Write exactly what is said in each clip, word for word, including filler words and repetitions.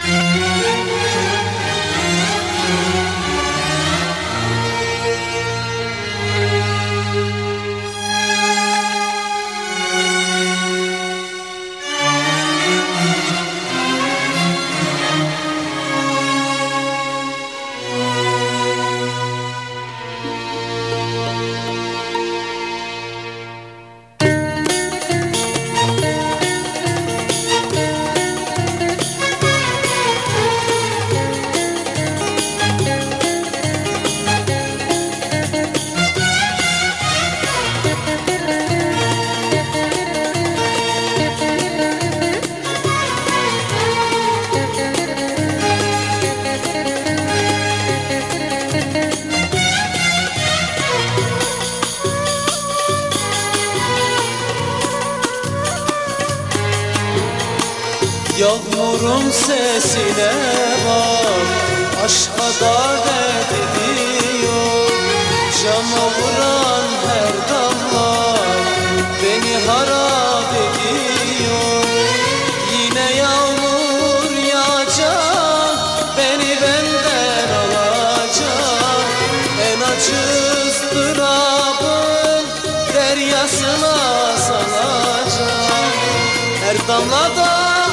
Yağmurun sesine bak, aşka davet ediyor. Cama vuran her damla beni harap ediyor. Yine yağmur yağacak, beni benden alacak. En acı ızdırabın deryasına salacak. Her damlada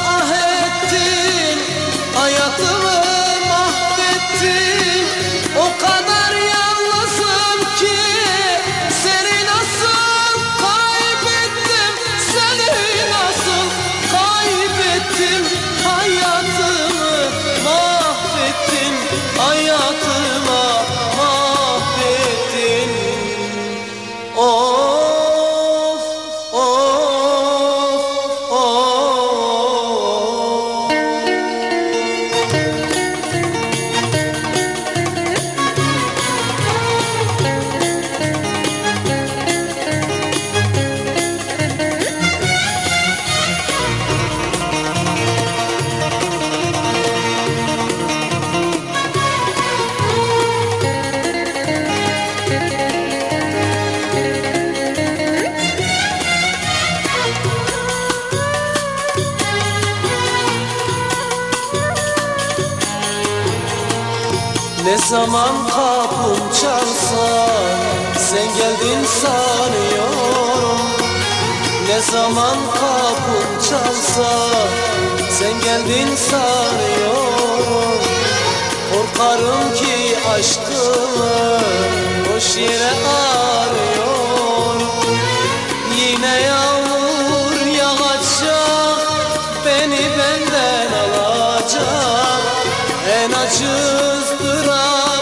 hayatımı mahvettin. O kadar yalnızım ki seni nasıl kaybettim, seni nasıl kaybettim. Hayatımı mahvettin, hayatıma mahvettin. Of, of, of. Ne zaman kapım çalsa sen geldin sanıyorum. Ne zaman kapım çalsa sen geldin sanıyorum. Korkarım ki aşkımı boş yere arıyorum. Yine yağmur yağacak, beni benden alacak. En acı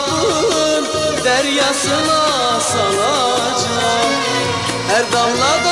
ızdırabın deryasına salacak. Her damlada